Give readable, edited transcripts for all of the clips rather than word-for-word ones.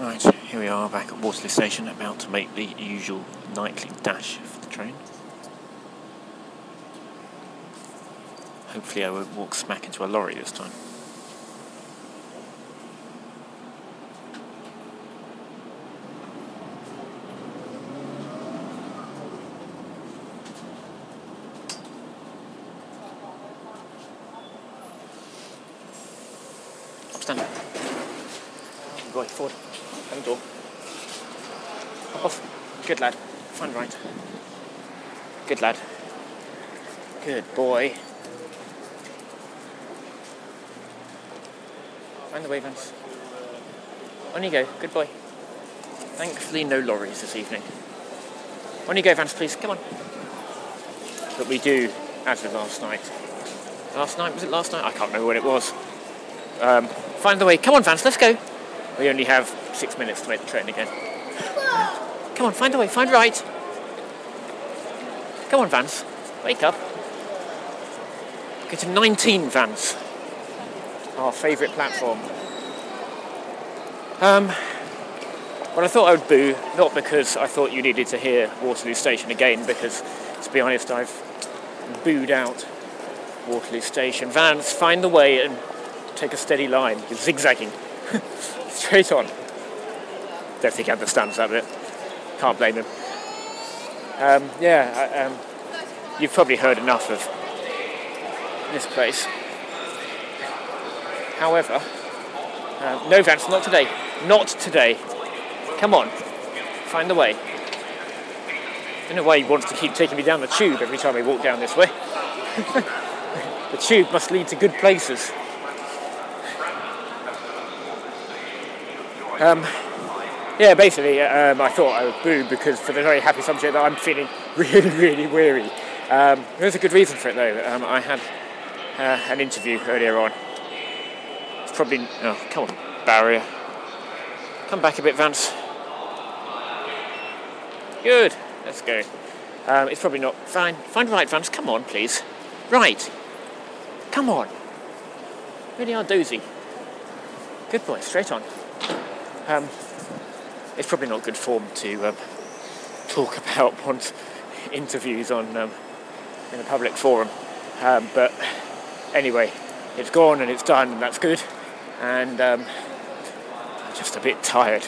Right, here we are back at Waterloo Station, about to make the usual nightly dash for the train. Hopefully I won't walk smack into a lorry this time. Stand. Boy, forward. Open the door. Hop off. Good lad. Find right. Good lad. Good boy. Find the way, Vance. On you go. Good boy. Thankfully no lorries this evening. On you go, Vance, please. Come on. But we do, as with last night. Last night? Was it last night? I can't remember when it was. Find the way. Come on, Vance, let's go. We only have 6 minutes to make the train again. Come on, find the way. Find right. Come on, Vance. Wake up. Go to 19, Vance. Our favourite platform. Well, I thought I would boo, not because I thought you needed to hear Waterloo Station again, because, to be honest, I've booed out Waterloo Station. Vance, find the way and take a steady line. You're zigzagging. Straight on. Don't think he understands that bit. Can't blame him. You've probably heard enough of this place. However, no, Vance, not today. Not today. Come on. Find the way. I don't know why he wants to keep taking me down the tube every time I walk down this way. The tube must lead to good places. Basically, I thought I would boo because for the very happy subject that I'm feeling really, really weary. There's a good reason for it though. I had an interview earlier on. It's probably... Oh, come on, barrier. Come back a bit, Vance. Good, let's go. It's probably not... Fine, find right, Vance, come on, please. Right. Come on. Really are dozy. Good boy, straight on. It's probably not good form to talk about one's interviews on in a public forum, but anyway, it's gone and it's done, and that's good. And I'm just a bit tired.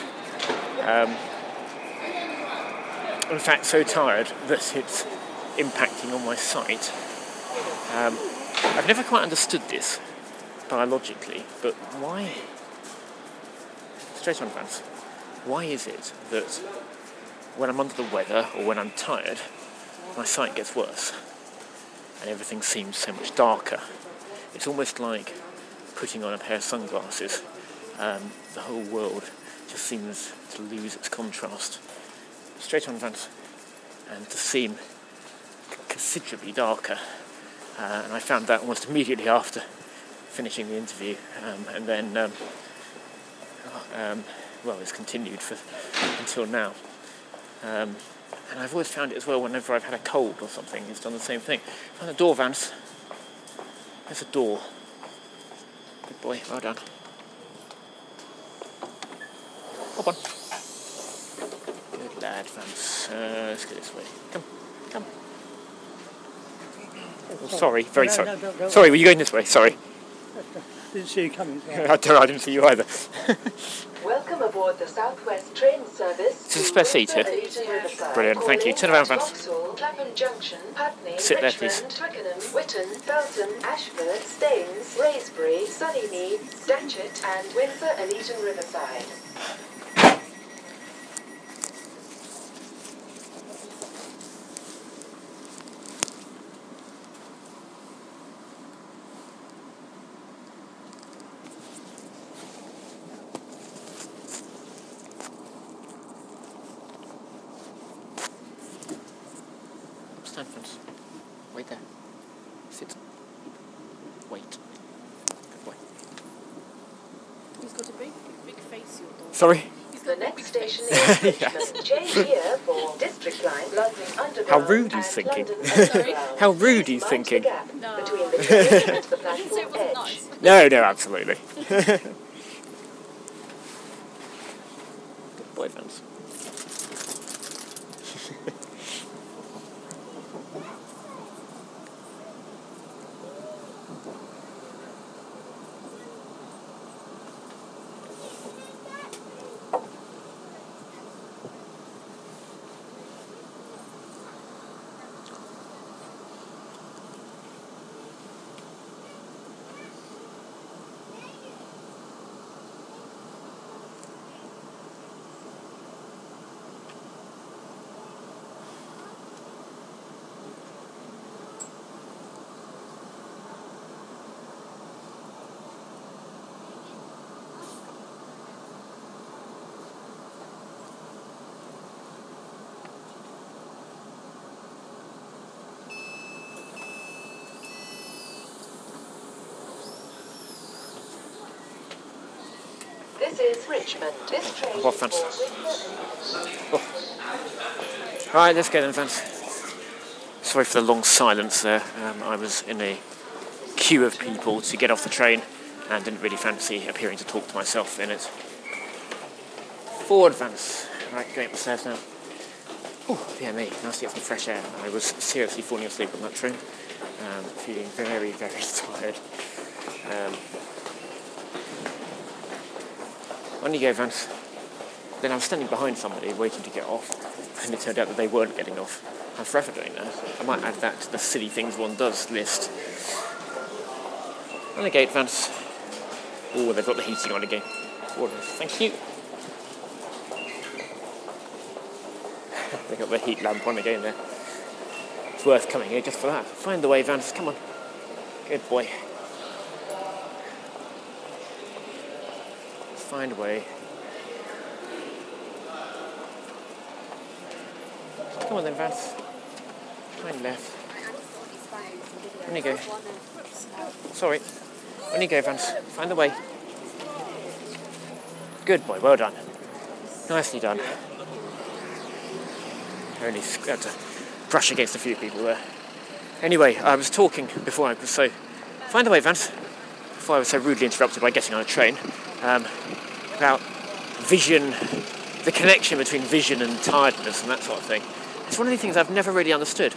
In fact, so tired that it's impacting on my sight. I've never quite understood this biologically, but why? Straight on, Vance. Why is it that when I'm under the weather or when I'm tired, my sight gets worse and everything seems so much darker? It's almost like putting on a pair of sunglasses. The whole world just seems to lose its contrast. Straight on, Vance. And to seem considerably darker. And I found that almost immediately after finishing the interview. And then... it's continued until now. And I've always found it as well whenever I've had a cold or something, it's done the same thing. Find the door, Vance. There's a door. Good boy, well done. Hop on. Good lad, Vance. Let's go this way. Come. Oh, sorry, very sorry. No. Sorry, were you going this way? Sorry. Didn't see you coming. I didn't see you either. Welcome aboard the Southwest train service. It's a spare seat here. Brilliant, thank you. Turn around, Vance. Clapham Junction, Putney, Sit there, please. Twickenham, Whitton, Felton, Ashford, Staines, Raysbury, Sunnymead, Datchet, and Windsor and Eton Riverside. Stand, Vance. Wait there. Sit. Wait. Good boy. He's got a big face, your dog. Sorry? The next station is Richmond. Change here for District Line, London Underground. How rude he's thinking. How rude he's thinking. No. Between the station and the I didn't say it platform wasn't edge. nice. No, absolutely. boy, Vance. This is Richmond. This train What, is Vance? for Right, let's go then, Vance. Sorry for the long silence there. I was in a queue of people to get off the train and didn't really fancy appearing to talk to myself in it. Forward, Vance. Right, going up the stairs now. Oh, yeah, me. Nice to get some fresh air. I was seriously falling asleep on that train. Feeling very, very tired. On you go, Vance. Then I was standing behind somebody waiting to get off, and it turned out that they weren't getting off. I'm forever doing that. I might add that to the silly things one does list. On the gate, Vance. Oh, they've got the heating on again. Orders. Thank you. They've got the heat lamp on again there. It's worth coming here just for that. Find the way, Vance. Come on. Good boy. Find a way. Come on then, Vance. Find left. On you go. Sorry. On you go, Vance. Find the way. Good boy, well done. Nicely done. Only had to brush against a few people there. Anyway, I was talking before I was so... Find the way, Vance. Before I was so rudely interrupted by getting on a train. About vision, the connection between vision and tiredness and that sort of thing. It's one of the things I've never really understood.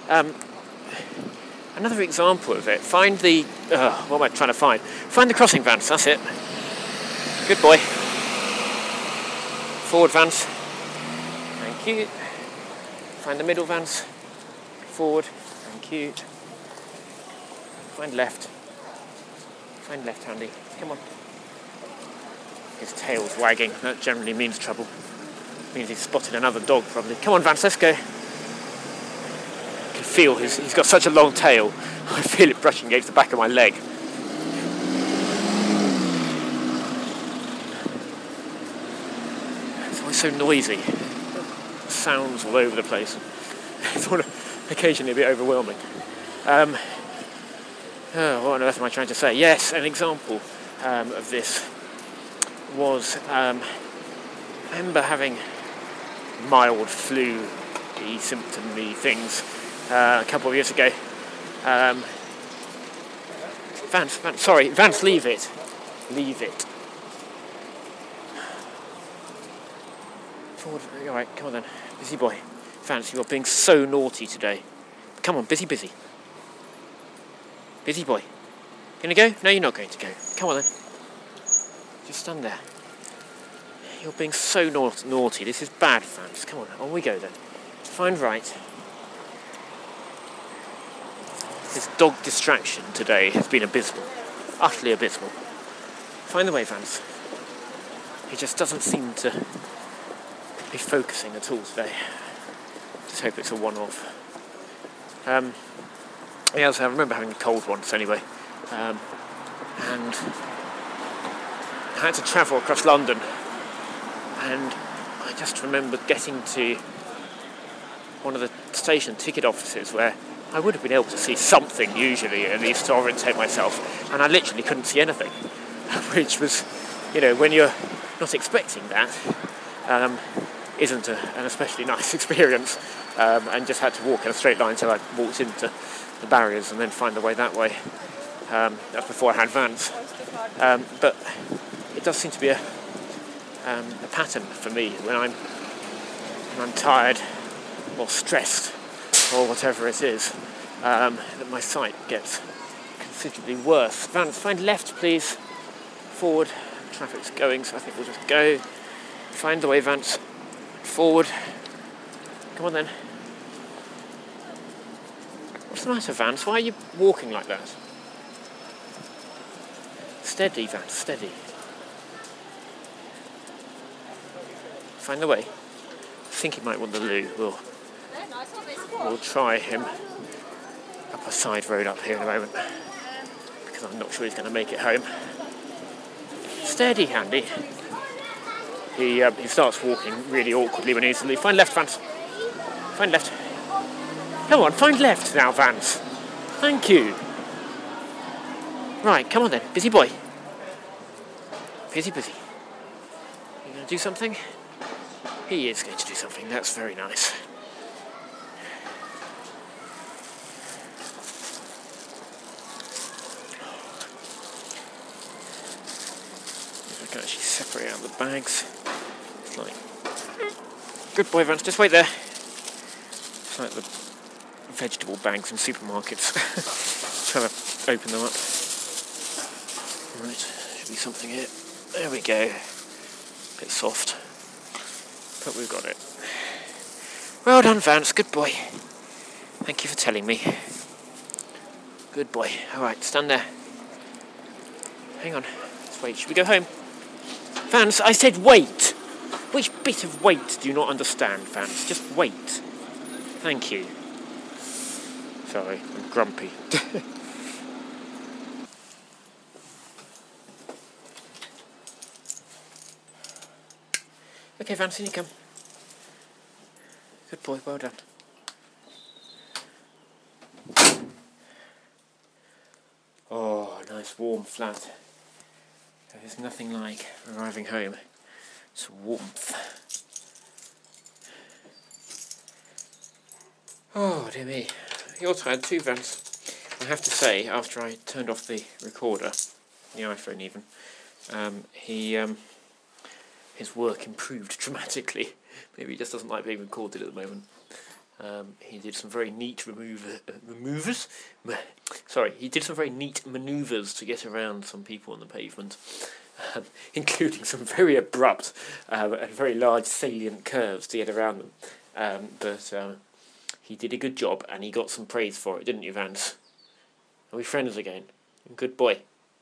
Another example of it, find the... what am I trying to find? Find the crossing, Vance, that's it. Good boy. Forward, Vance. Thank you. Find the middle, Vance. Forward. Thank you. Find left. Find left handy. Come on. His tail's wagging. That generally means trouble. Means he's spotted another dog, probably. Come on, Vance, let's go. I can feel he's got such a long tail. I feel it brushing against the back of my leg. It's always so noisy. Sounds all over the place. It's occasionally a bit overwhelming. What on earth am I trying to say? Yes, an example of this was I remember having mild flu-y, symptom-y things a couple of years ago. Vance, leave it. Leave it. Forward, alright, come on then. Busy boy. Vance, you're being so naughty today. Come on, busy. Busy boy. Gonna go? No, you're not going to go. Come on then. Just stand there. You're being so naughty. This is bad, Vance. Come on we go then. Find right. This dog distraction today has been abysmal. Utterly abysmal. Find the way, Vance. He just doesn't seem to be focusing at all today. Just hope it's a one-off. I remember having a cold once anyway. And I had to travel across London. And I just remember getting to one of the station ticket offices where I would have been able to see something, usually, at least to orientate myself. And I literally couldn't see anything. Which was, when you're not expecting that, isn't an especially nice experience. And just had to walk in a straight line until I walked into the barriers and then find the way that way. That's before I had Vance. But it does seem to be a a pattern for me when I'm tired or stressed or whatever it is, that my sight gets considerably worse. Vance, find left, please. Forward. Traffic's going, so I think we'll just go. Find the way, Vance. Forward. Come on then. What's the matter, Vance? Why are you walking like that? Steady, Vance, steady. Find the way. I think he might want the loo. We'll try him up a side road up here in a moment, because I'm not sure he's going to make it home. Steady, Andy. He starts walking really awkwardly when he's to leave. Find left, Vance. Find left. Come on, find left now, Vance. Thank you. Right, come on then. Busy boy. Busy. You going to do something? He is going to do something. That's very nice. If I can actually separate out the bags. It's like... Good boy, Vance. Just wait there. It's like the vegetable bags in supermarkets. Trying to open them up. Right, should be something here. There we go. Bit soft, but we've got it. Well done, Vance. Good boy. Thank you for telling me. Good boy. All right, stand there. Hang on. Let's wait. Should we go home? Vance, I said wait. Which bit of wait do you not understand, Vance? Just wait. Thank you. Sorry, I'm grumpy. Okay, Vance, in you come. Good boy, well done. Oh, nice warm flat. There's nothing like arriving home. It's warmth. Oh, dear me. You're tired too, Vance. I have to say, after I turned off the recorder, the iPhone even, his work improved dramatically. Maybe he just doesn't like being recorded at the moment. He did some very neat manoeuvres. He did some very neat manoeuvres to get around some people on the pavement, including some very abrupt and very large salient curves to get around them. But he did a good job, and he got some praise for it, didn't you, Vance? Are we friends again? Good boy.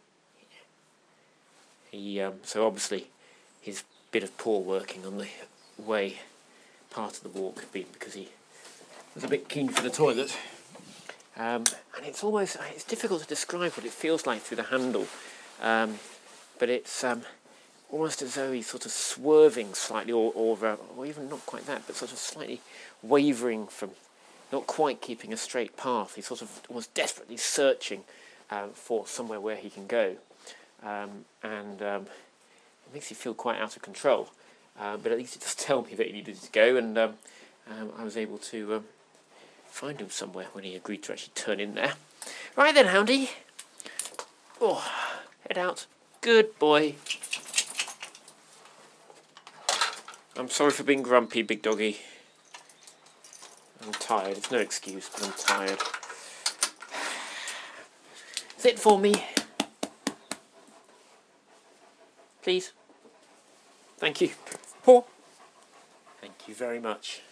So obviously, his bit of poor working on the way part of the walk had been because he was a bit keen for the toilet. And it's difficult to describe what it feels like through the handle. But it's almost as though he's sort of swerving slightly, or even not quite that, but sort of slightly wavering from not quite keeping a straight path. He sort of was desperately searching for somewhere where he can go. It makes you feel quite out of control. But at least it does tell me that he needed to go, and I was able to find him somewhere when he agreed to actually turn in there. Right then, Houndy. Oh, head out. Good boy. I'm sorry for being grumpy, big doggy. I'm tired. It's no excuse, but I'm tired. Sit for me. Please. Thank you. Paw. Thank you very much.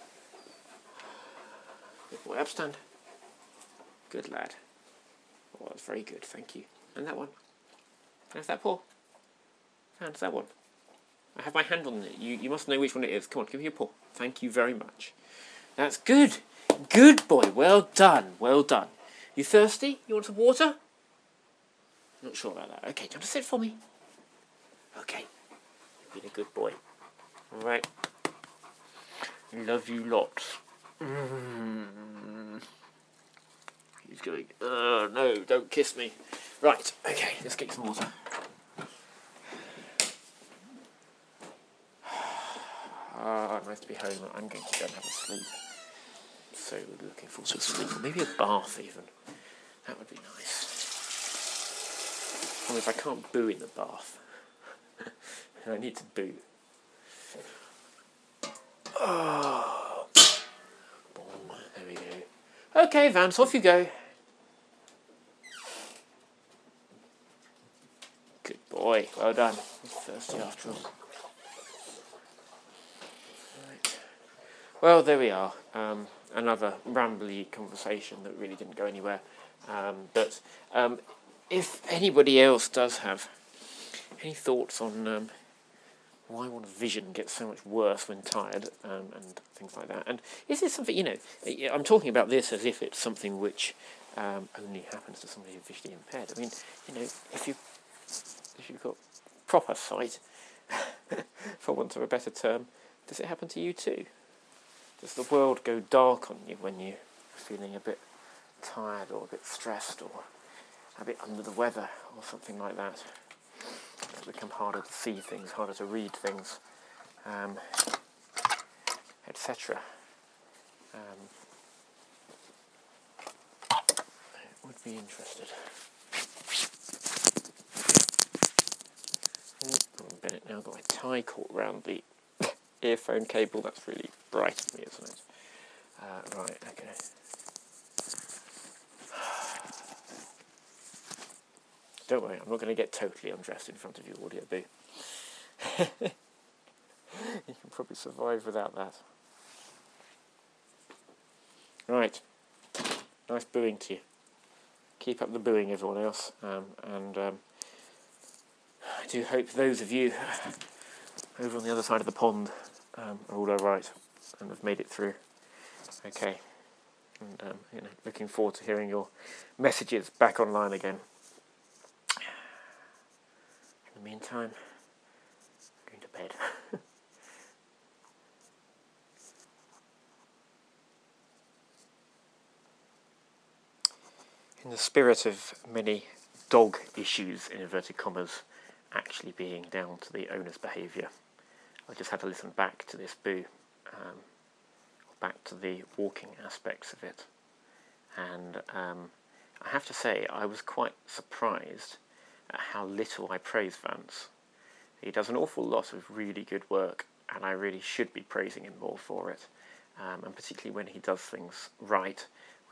Good boy, upstand. Good lad. Oh, that's very good, thank you. And that one. How's that paw? How's that one? I have my hand on it. You must know which one it is. Come on, give me your paw. Thank you very much. That's good. Good boy. Well done. Well done. You thirsty? You want some water? Not sure about that. Okay, do you want to sit for me? Okay. You've been a good boy. All right. Love you lots. He's going, no, don't kiss me. Right, okay, let's get some water. Nice to be home. I'm going to go and have a sleep. So we're looking forward to a sleep, or maybe a bath even. That would be nice. Or if I can't boo in the bath. I need to boo. Oh. Boom. There we go. Okay, Vance, off you go. Good boy. Well done. He's thirsty after all. Right. Well, there we are. Another rambly conversation that really didn't go anywhere. But if anybody else does have any thoughts on why one's vision gets so much worse when tired and things like that, and is this something, I'm talking about this as if it's something which only happens to somebody who's visually impaired. I mean, if you've got proper sight, for want of a better term, does it happen to you too? Does the world go dark on you when you're feeling a bit tired or a bit stressed or a bit under the weather or something like that? It's become harder to see things, harder to read things, etc. Would be interested. Bennett now got my tie caught round the earphone cable. That's really bright of me, isn't it? Right, okay. Don't worry, I'm not going to get totally undressed in front of you, Audio Boo. You can probably survive without that. Right. Nice booing to you. Keep up the booing, everyone else. And I do hope those of you over on the other side of the pond are all alright and have made it through. Okay. And looking forward to hearing your messages back online again. In the meantime, I'm going to bed. In the spirit of many dog issues, in inverted commas, actually being down to the owner's behaviour, I just had to listen back to this boo, back to the walking aspects of it. And I have to say, I was quite surprised at how little I praise Vance. He does an awful lot of really good work, and I really should be praising him more for it. And particularly when he does things right,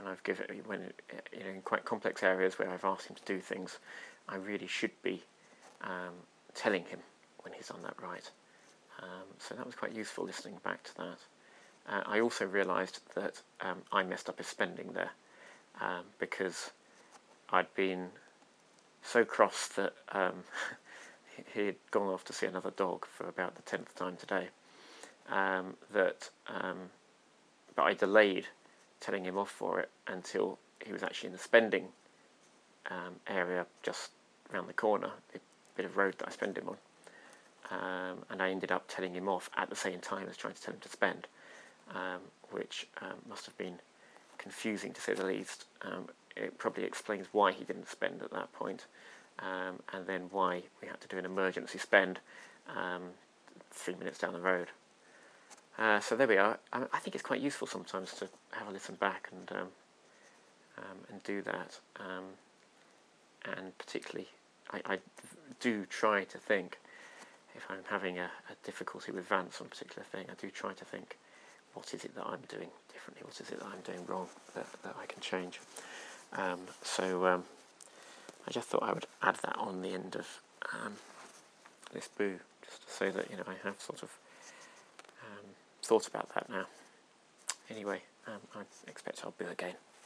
in quite complex areas where I've asked him to do things, I really should be telling him when he's done that right. So that was quite useful listening back to that. I also realised that I messed up his spending there because I'd been so cross that he had gone off to see another dog for about the 10th time today, but I delayed telling him off for it until he was actually in the spending area just around the corner, the bit of road that I spend him on, and I ended up telling him off at the same time as trying to tell him to spend, which must have been confusing to say the least. It probably explains why he didn't spend at that point, and then why we had to do an emergency spend 3 minutes down the road. So there we are. I think it's quite useful sometimes to have a listen back and do that. And particularly, I do try to think, if I'm having a difficulty with Vance on a particular thing, I do try to think, what is it that I'm doing differently? What is it that I'm doing wrong that I can change? So I just thought I would add that on the end of this boo, just to say that I have sort of thought about that now. Anyway, I expect I'll boo again.